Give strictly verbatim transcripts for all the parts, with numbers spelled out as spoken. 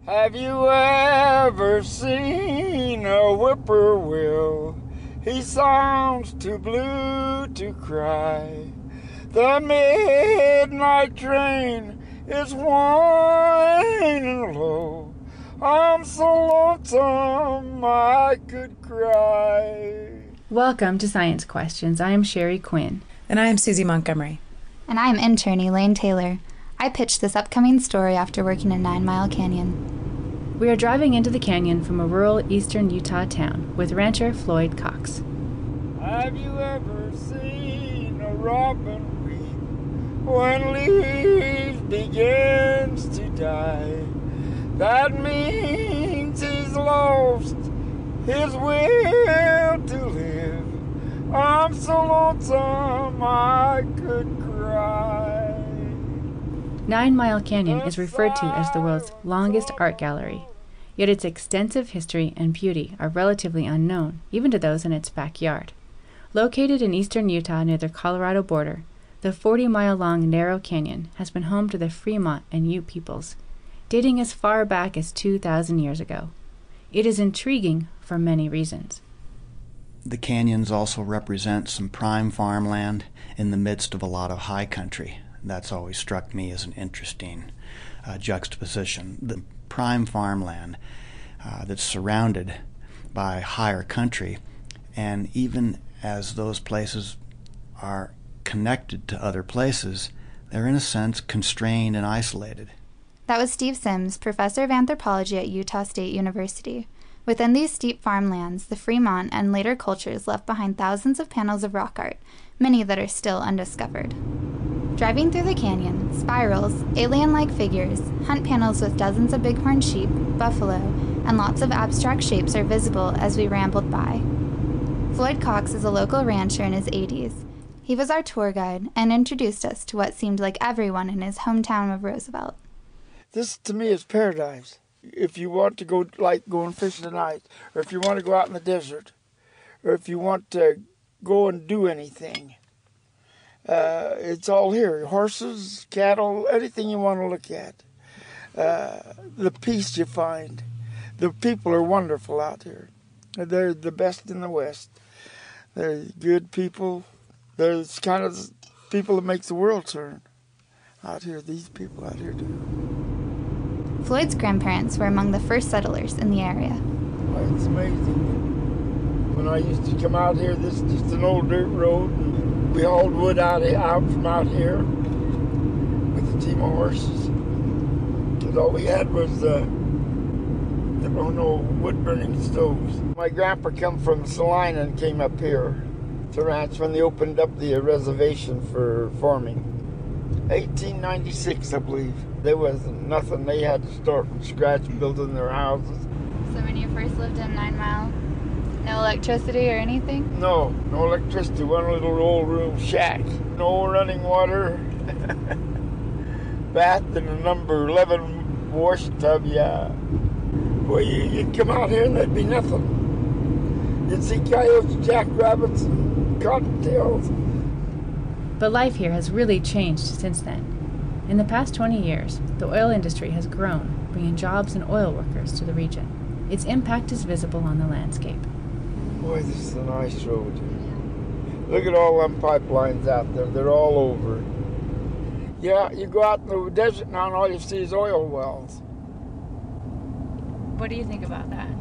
Have you ever seen a whippoorwill? He sounds too blue to cry. The midnight train is whining low. I'm so lonesome I could cry. Welcome to Science Questions. I am Sherry Quinn. And I am Susie Montgomery. And I'm intern Elaine Taylor. I pitched this upcoming story after working in Nine Mile Canyon. We are driving into the canyon from a rural eastern Utah town with rancher Floyd Cox. Have you ever seen a robin weep when leaves begins to die? That means he's lost his will to live. I'm so lonesome I could cry. Nine Mile Canyon is referred to as the world's longest art gallery, yet its extensive history and beauty are relatively unknown, even to those in its backyard. Located in eastern Utah near the Colorado border, the forty-mile-long narrow canyon has been home to the Fremont and Ute peoples, dating as far back as two thousand years ago. It is intriguing for many reasons. The canyons also represent some prime farmland in the midst of a lot of high country. That's always struck me as an interesting uh, juxtaposition. The prime farmland uh, that's surrounded by higher country, and even as those places are connected to other places, they're in a sense constrained and isolated. That was Steve Sims, professor of anthropology at Utah State University. Within these steep farmlands, the Fremont and later cultures left behind thousands of panels of rock art, many that are still undiscovered. Driving through the canyon, spirals, alien-like figures, hunt panels with dozens of bighorn sheep, buffalo, and lots of abstract shapes are visible as we rambled by. Floyd Cox is a local rancher in his eighties. He was our tour guide and introduced us to what seemed like everyone in his hometown of Roosevelt. This, to me, is paradise. If you want to go, like, going fishing tonight, or if you want to go out in the desert, or if you want to go and do anything, uh, it's all here. Horses, cattle, anything you want to look at. Uh, the peace you find. The people are wonderful out here. They're the best in the West. They're good people. They're the kind of people that make the world turn. Out here, these people out here do. Floyd's grandparents were among the first settlers in the area. Well, it's amazing. When I used to come out here, this is just an old dirt road, and we hauled wood out, out from out here with a team of horses. Because all we had was uh, there were no wood-burning stoves. My grandpa come from Salina and came up here to ranch when they opened up the reservation for farming. eighteen ninety-six, I believe. There wasn't nothing. They had to start from scratch building their houses. So when you first lived in Nine Mile, no electricity or anything? No, no electricity. One little old room shack. No running water. Bath and a number eleven wash tub, yeah. Boy, you'd come out here and there'd be nothing. You'd see coyotes, jackrabbits, and cottontails. But life here has really changed since then. In the past twenty years, the oil industry has grown, bringing jobs and oil workers to the region. Its impact is visible on the landscape. Boy, this is a nice road. Look at all them pipelines out there. They're all over. Yeah, you go out in the desert now and all you see is oil wells. What do you think about that?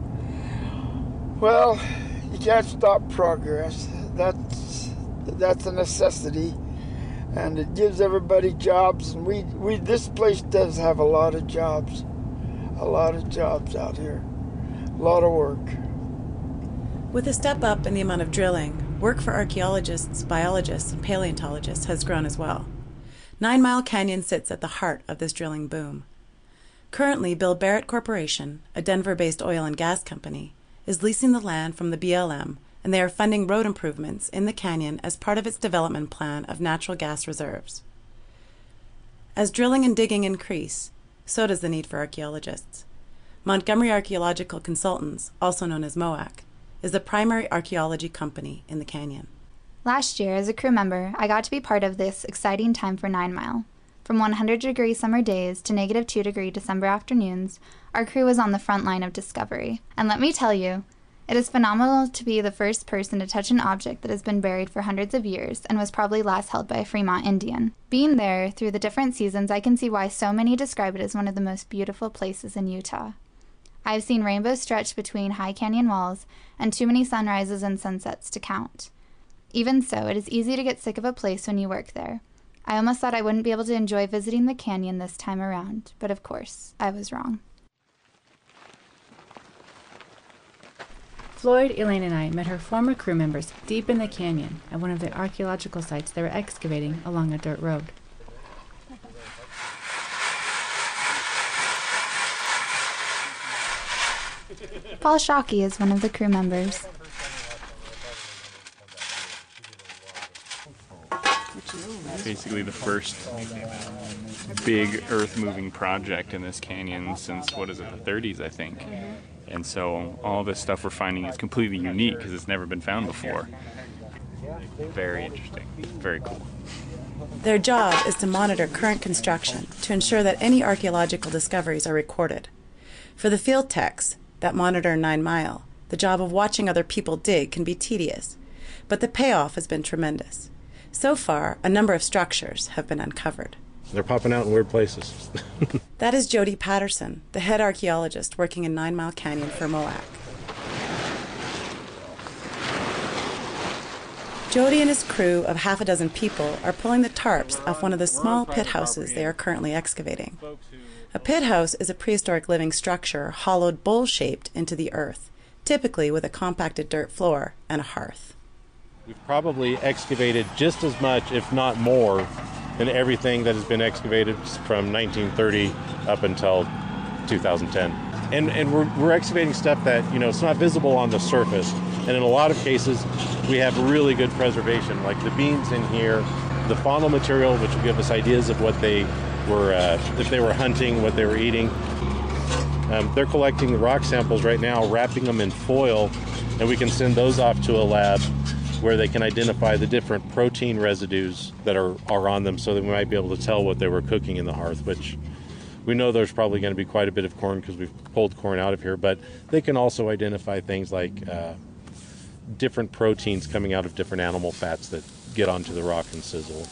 Well, you can't stop progress. That's that's a necessity. And it gives everybody jobs, and we, we this place does have a lot of jobs, a lot of jobs out here, a lot of work. With a step up in the amount of drilling, work for archaeologists, biologists, and paleontologists has grown as well. Nine Mile Canyon sits at the heart of this drilling boom. Currently, Bill Barrett Corporation, a Denver-based oil and gas company, is leasing the land from the B L M, and they are funding road improvements in the canyon as part of its development plan of natural gas reserves. As drilling and digging increase, so does the need for archaeologists. Montgomery Archaeological Consultants, also known as MOAC, is the primary archaeology company in the canyon. Last year, as a crew member, I got to be part of this exciting time for Nine Mile. From one hundred degree summer days to negative two degree December afternoons, our crew was on the front line of discovery. And let me tell you, it is phenomenal to be the first person to touch an object that has been buried for hundreds of years and was probably last held by a Fremont Indian. Being there through the different seasons, I can see why so many describe it as one of the most beautiful places in Utah. I have seen rainbows stretch between high canyon walls and too many sunrises and sunsets to count. Even so, it is easy to get sick of a place when you work there. I almost thought I wouldn't be able to enjoy visiting the canyon this time around, but of course, I was wrong. Floyd, Elaine, and I met her former crew members deep in the canyon at one of the archaeological sites they were excavating along a dirt road. Paul Shockey is one of the crew members. Basically the first big earth-moving project in this canyon since, what is it, the thirties, I think. And so all this stuff we're finding is completely unique because it's never been found before. Very interesting. Very cool. Their job is to monitor current construction to ensure that any archaeological discoveries are recorded. For the field techs that monitor Nine Mile, the job of watching other people dig can be tedious, but the payoff has been tremendous. So far, a number of structures have been uncovered. They're popping out in weird places. That is Jody Patterson, the head archaeologist working in Nine Mile Canyon for M O A C. Jody and his crew of half a dozen people are pulling the tarps off one of the small pit houses they are currently excavating. A pit house is a prehistoric living structure hollowed bowl-shaped into the earth, typically with a compacted dirt floor and a hearth. We've probably excavated just as much, if not more, than everything that has been excavated from nineteen thirty up until two thousand ten. And and we're, we're excavating stuff that, you know, it's not visible on the surface. And in a lot of cases, we have really good preservation, like the beans in here, the faunal material, which will give us ideas of what they were, uh, if they were hunting, what they were eating. Um, they're collecting the rock samples right now, wrapping them in foil, and we can send those off to a lab where they can identify the different protein residues that are, are on them so that we might be able to tell what they were cooking in the hearth, which we know there's probably going to be quite a bit of corn because we've pulled corn out of here, but they can also identify things like uh, different proteins coming out of different animal fats that get onto the rock and sizzle.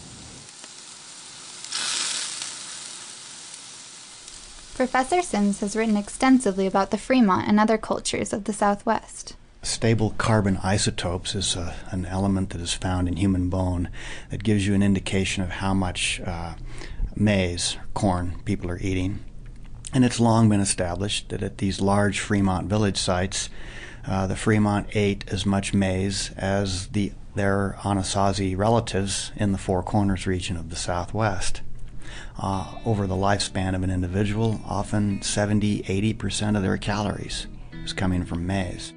Professor Sims has written extensively about the Fremont and other cultures of the Southwest. Stable carbon isotopes is uh, an element that is found in human bone that gives you an indication of how much uh, maize, corn, people are eating. And it's long been established that at these large Fremont village sites, uh, the Fremont ate as much maize as the, their Anasazi relatives in the Four Corners region of the Southwest. Uh, over the lifespan of an individual, often seventy, eighty percent of their calories is coming from maize.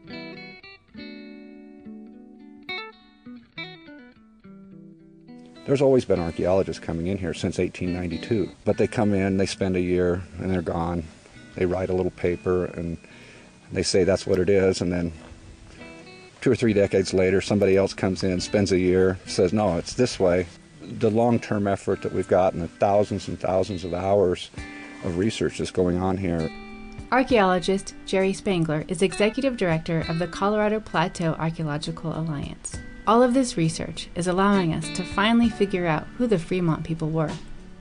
There's always been archaeologists coming in here since eighteen ninety-two, but they come in, they spend a year, and they're gone. They write a little paper, and they say that's what it is, and then two or three decades later, somebody else comes in, spends a year, says, no, it's this way. The long-term effort that we've got and the thousands and thousands of hours of research that's going on here. Archaeologist Jerry Spangler is executive director of the Colorado Plateau Archaeological Alliance. All of this research is allowing us to finally figure out who the Fremont people were.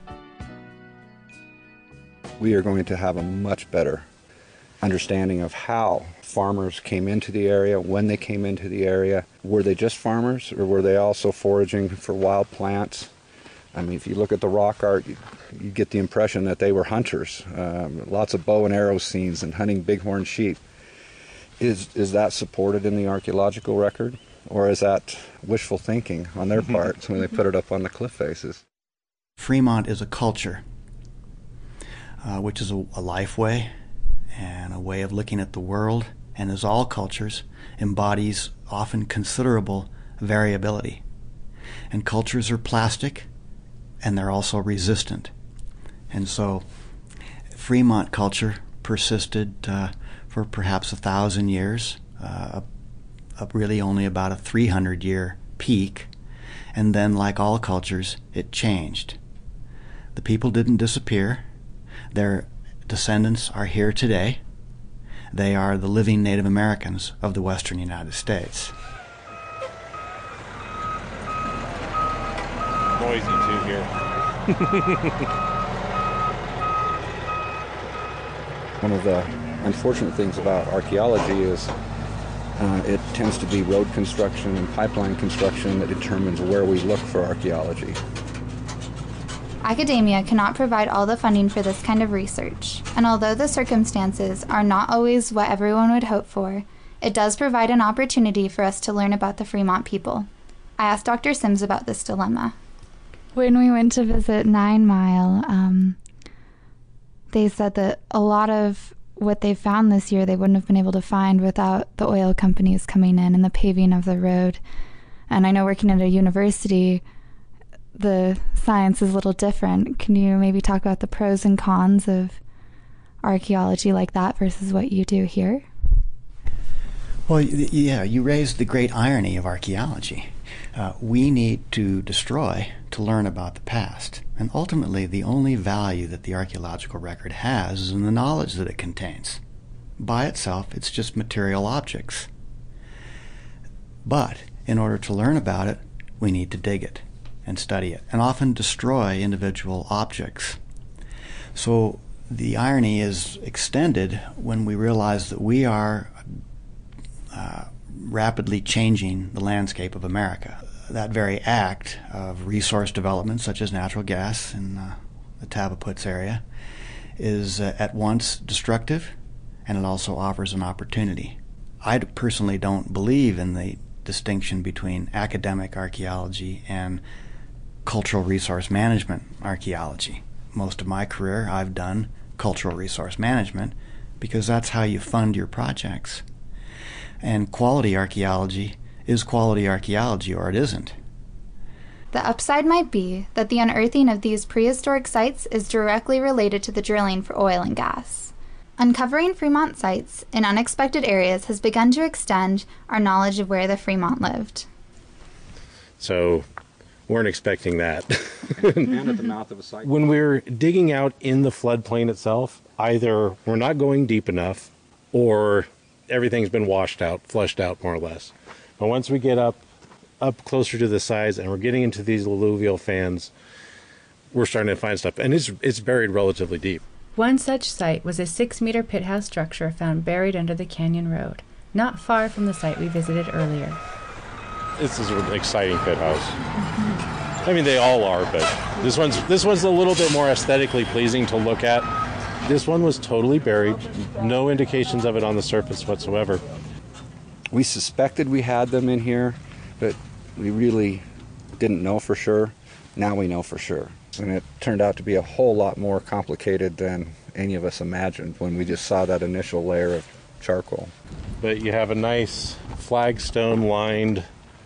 We are going to have a much better understanding of how farmers came into the area, when they came into the area. Were they just farmers, or were they also foraging for wild plants? I mean, if you look at the rock art, you, you get the impression that they were hunters. Um, lots of bow and arrow scenes and hunting bighorn sheep. Is, is that supported in the archaeological record? Or is that wishful thinking on their part when they put it up on the cliff faces? Fremont is a culture, uh, which is a, a life way and a way of looking at the world, and as all cultures, embodies often considerable variability. And cultures are plastic, and they're also resistant. And so Fremont culture persisted uh, for perhaps a thousand years, uh, really only about a three hundred year peak, and then, like all cultures, it changed. The people didn't disappear. Their descendants are here today. They are the living Native Americans of the western United States. Noisy too here. One of the unfortunate things about archaeology is uh, it tends to be road construction and pipeline construction that determines where we look for archaeology. Academia cannot provide all the funding for this kind of research, and although the circumstances are not always what everyone would hope for, it does provide an opportunity for us to learn about the Fremont people. I asked Doctor Sims about this dilemma. When we went to visit Nine Mile, um, they said that a lot of what they found this year they wouldn't have been able to find without the oil companies coming in and the paving of the road. And I know working at a university, the science is a little different. Can you maybe talk about the pros and cons of archaeology like that versus what you do here? Well, yeah, you raised the great irony of archaeology. Uh, we need to destroy to learn about the past. And ultimately, the only value that the archaeological record has is in the knowledge that it contains. By itself, it's just material objects. But in order to learn about it, we need to dig it and study it, and often destroy individual objects. So the irony is extended when we realize that we are uh, rapidly changing the landscape of America. That very act of resource development, such as natural gas in uh, the Tavaputs area, is uh, at once destructive, and it also offers an opportunity. I personally don't believe in the distinction between academic archaeology and cultural resource management archaeology. Most of my career I've done cultural resource management because that's how you fund your projects. And quality archaeology is quality archaeology or it isn't. The upside might be that the unearthing of these prehistoric sites is directly related to the drilling for oil and gas. Uncovering Fremont sites in unexpected areas has begun to extend our knowledge of where the Fremont lived. So weren't expecting that. And at the mouth of a site. When we're digging out in the floodplain itself, either we're not going deep enough or everything's been washed out, flushed out more or less. But once we get up up closer to the sides and we're getting into these alluvial fans, we're starting to find stuff. And it's it's buried relatively deep. One such site was a six-meter pit house structure found buried under the canyon road, not far from the site we visited earlier. This is an exciting pit house. I mean, they all are, but this one's this one's a little bit more aesthetically pleasing to look at. This one was totally buried, no indications of it on the surface whatsoever. We suspected we had them in here, but we really didn't know for sure. Now we know for sure. And it turned out to be a whole lot more complicated than any of us imagined when we just saw that initial layer of charcoal. But you have a nice flagstone-lined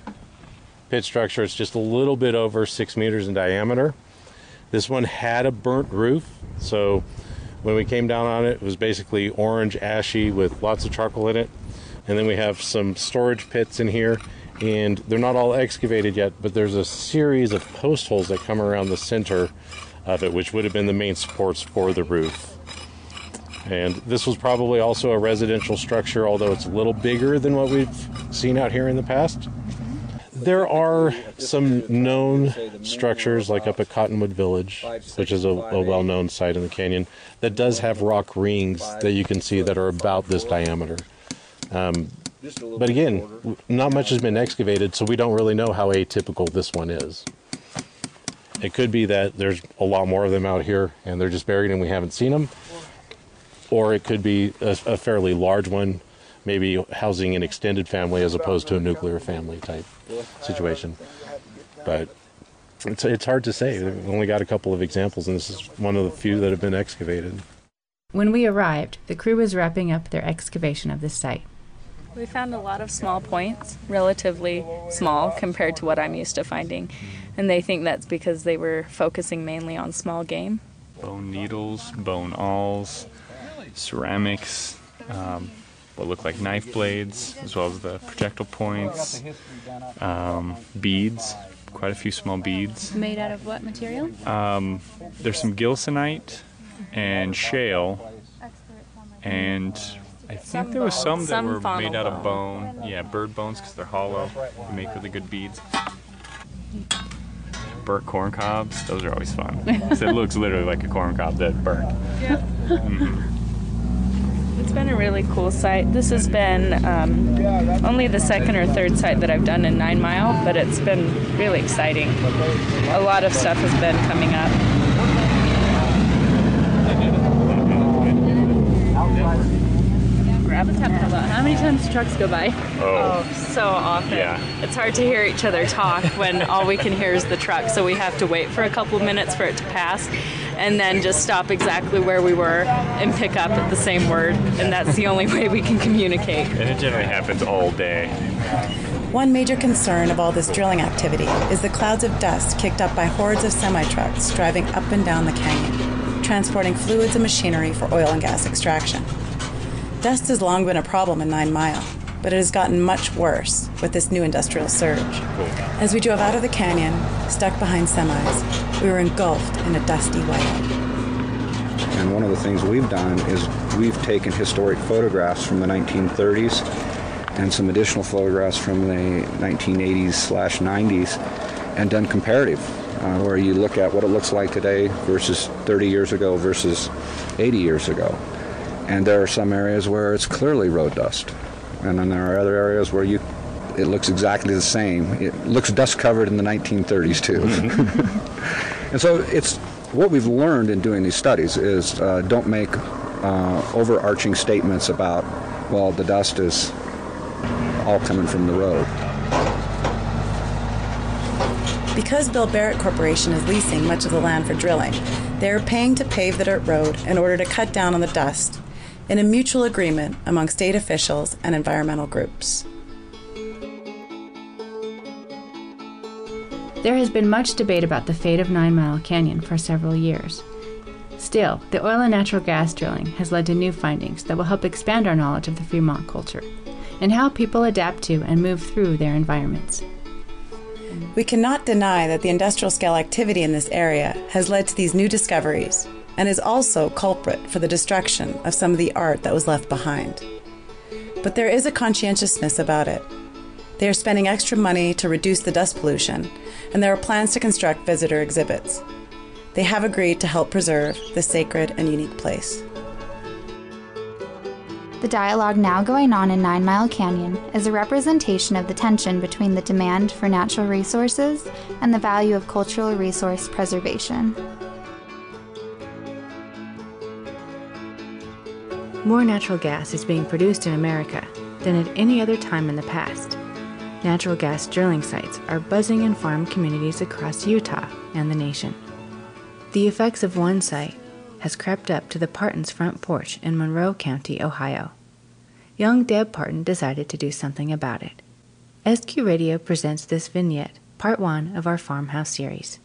pit structure. It's just a little bit over six meters in diameter. This one had a burnt roof, so when we came down on it, it was basically orange, ashy with lots of charcoal in it. And then we have some storage pits in here, and they're not all excavated yet, but there's a series of post holes that come around the center of it, which would have been the main supports for the roof. And this was probably also a residential structure, although it's a little bigger than what we've seen out here in the past. There are some known structures, like up at Cottonwood Village, which is a, a well-known site in the canyon, that does have rock rings that you can see that are about this diameter. Um, but again, not much has been excavated, so we don't really know how atypical this one is. It could be that there's a lot more of them out here, and they're just buried and we haven't seen them. Or it could be a, a fairly large one, maybe housing an extended family as opposed to a nuclear family type situation. But it's it's hard to say. We've only got a couple of examples, and this is one of the few that have been excavated. When we arrived, the crew was wrapping up their excavation of the site. We found a lot of small points, relatively small compared to what I'm used to finding. And they think that's because they were focusing mainly on small game. Bone needles, bone awls, ceramics, um, what look like knife blades, as well as the projectile points, um, beads, quite a few small beads. Made out of what material? Um, there's some gilsonite and shale, and I think there was some that Some were faunal made out of bone. bone. Yeah, bird bones because they're hollow. You make really good beads. Burnt corn cobs, those are always fun. So it looks literally like a corn cob that burnt. Yeah. Mm-hmm. It's been a really cool site. This has been um, only the second or third site that I've done in Nine Mile, but it's been really exciting. A lot of stuff has been coming up. Grab a tap about how many times trucks go by? Oh. Oh, so often. Yeah. It's hard to hear each other talk when all we can hear is the truck, so we have to wait for a couple minutes for it to pass and then just stop exactly where we were and pick up at the same word, and that's the only way we can communicate. And it generally happens all day. One major concern of all this drilling activity is the clouds of dust kicked up by hordes of semi-trucks driving up and down the canyon, transporting fluids and machinery for oil and gas extraction. Dust has long been a problem in Nine Mile, but it has gotten much worse with this new industrial surge. As we drove out of the canyon, stuck behind semis, we were engulfed in a dusty whiteout. And one of the things we've done is we've taken historic photographs from the nineteen thirties and some additional photographs from the nineteen eighties slash nineties and done comparative, uh, where you look at what it looks like today versus thirty years ago versus eighty years ago. And there are some areas where it's clearly road dust. And then there are other areas where you it looks exactly the same. It looks dust covered in the nineteen thirties too. And so it's what we've learned in doing these studies is uh, don't make uh, overarching statements about, well, the dust is all coming from the road. Because Bill Barrett Corporation is leasing much of the land for drilling, they are paying to pave the dirt road in order to cut down on the dust, in a mutual agreement among state officials and environmental groups. There has been much debate about the fate of Nine Mile Canyon for several years. Still, the oil and natural gas drilling has led to new findings that will help expand our knowledge of the Fremont culture and how people adapt to and move through their environments. We cannot deny that the industrial scale activity in this area has led to these new discoveries and is also culprit for the destruction of some of the art that was left behind. But there is a conscientiousness about it. They are spending extra money to reduce the dust pollution, and there are plans to construct visitor exhibits. They have agreed to help preserve this sacred and unique place. The dialogue now going on in Nine Mile Canyon is a representation of the tension between the demand for natural resources and the value of cultural resource preservation. More natural gas is being produced in America than at any other time in the past. Natural gas drilling sites are buzzing in farm communities across Utah and the nation. The effects of one site has crept up to the Parton's front porch in Monroe County, Ohio. Young Deb Parton decided to do something about it. S Q Radio presents this vignette, part one of our farmhouse series.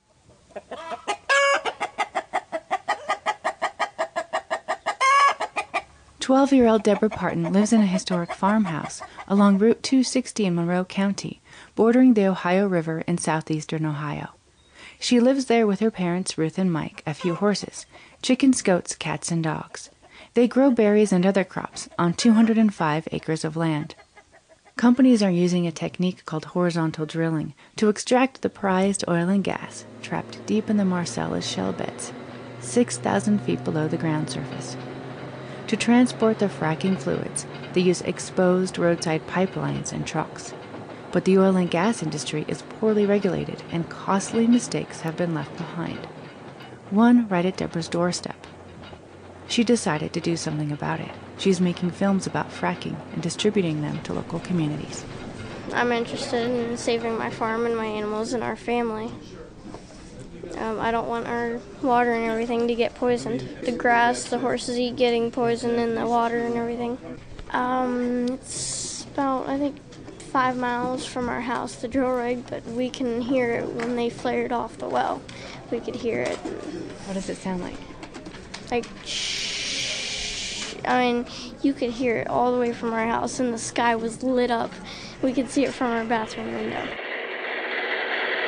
Twelve-year-old Deborah Parton lives in a historic farmhouse along Route two sixty in Monroe County, bordering the Ohio River in southeastern Ohio. She lives there with her parents, Ruth and Mike, a few horses, chickens, goats, cats, and dogs. They grow berries and other crops on two hundred five acres of land. Companies are using a technique called horizontal drilling to extract the prized oil and gas trapped deep in the Marcellus shale beds, six thousand feet below the ground surface. To transport the fracking fluids, they use exposed roadside pipelines and trucks. But the oil and gas industry is poorly regulated, and costly mistakes have been left behind. One right at Deborah's doorstep. She decided to do something about it. She's making films about fracking and distributing them to local communities. I'm interested in saving my farm and my animals and our family. Um, I don't want our water and everything to get poisoned. The grass the horses eat getting poisoned and the water and everything. Um, it's about, I think, five miles from our house, the drill rig, but we can hear it when they flared off the well. We could hear it. What does it sound like? Like, shh. I mean, you could hear it all the way from our house, and the sky was lit up. We could see it from our bathroom window.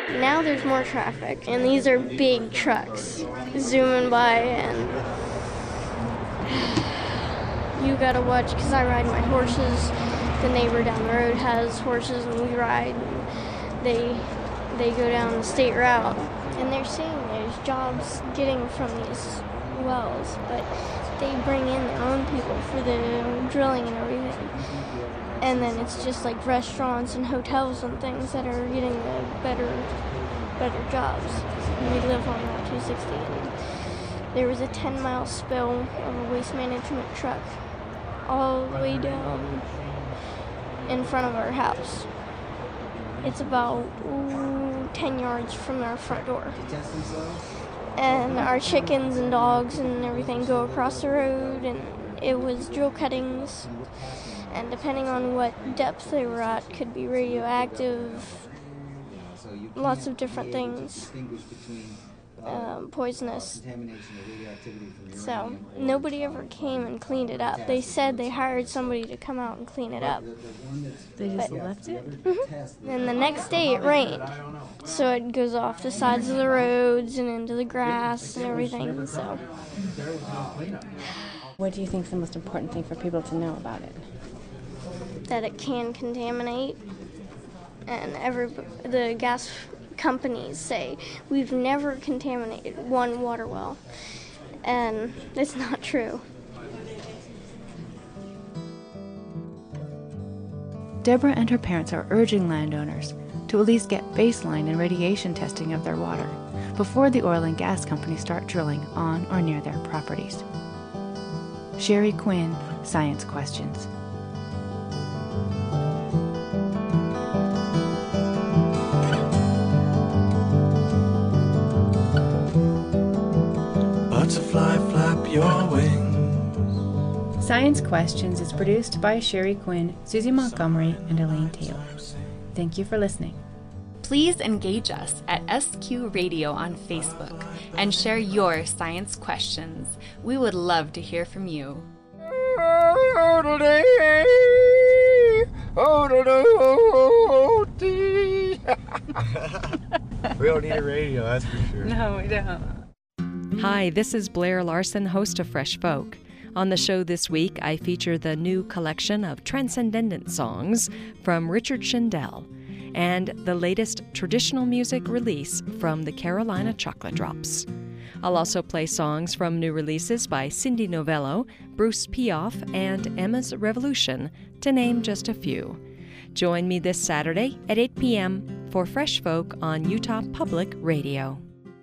Now there's more traffic, and these are big trucks zooming by, and you gotta watch, because I ride my horses. The neighbor down the road has horses, and we ride. They they go down the state route, and they're saying there's jobs getting from these wells, but they bring in their own people for the drilling and everything. And then it's just like restaurants and hotels and things that are getting the better better jobs. We live on Route two sixty, and there was a ten mile spill of a waste management truck all the way down in front of our house. It's about ooh, ten yards from our front door. And our chickens and dogs and everything go across the road, and it was drill cuttings. And depending on what depth they were at, could be radioactive, lots of different things, um, poisonous. So nobody ever came and cleaned it up. They said they hired somebody to come out and clean it up. They just But- left it? Mm-hmm. And the next day it rained, so it goes off the sides of the roads and into the grass and everything. So What do you think is the most important thing for people to know about it? that it can contaminate, and every the gas companies say we've never contaminated one water well, and it's not true. Deborah and her parents are urging landowners to at least get baseline and radiation testing of their water before the oil and gas companies start drilling on or near their properties. Sherry Quinn, Science Questions. Butterfly, flap your wings. Science Questions is produced by Sherry Quinn, Susie Montgomery, and Elaine Taylor. Thank you for listening. Please engage us at S Q Radio on Facebook and share your science questions. We would love to hear from you. We don't need a radio, that's for sure. No, we don't. Hi, this is Blair Larson, host of Fresh Folk. On the show this week, I feature the new collection of transcendent songs from Richard Shindell and the latest traditional music release from the Carolina Chocolate Drops. I'll also play songs from new releases by Cindy Novello, Bruce Piaf, and Emma's Revolution, to name just a few. Join me this Saturday at eight p.m. for Fresh Folk on Utah Public Radio.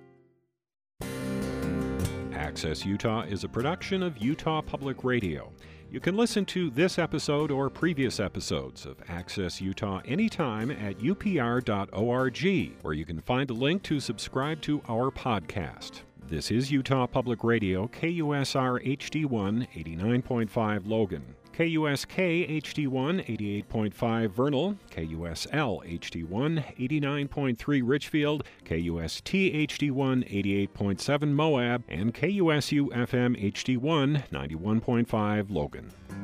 Access Utah is a production of Utah Public Radio. You can listen to this episode or previous episodes of Access Utah anytime at U P R dot org, where you can find a link to subscribe to our podcast. This is Utah Public Radio, K U S R H D one, eighty-nine point five Logan, K U S K H D one, eighty-eight point five Vernal, K U S L H D one, eighty-nine point three Richfield, K U S T H D one, eighty-eight point seven Moab, and K U S U F M H D one, ninety-one point five Logan.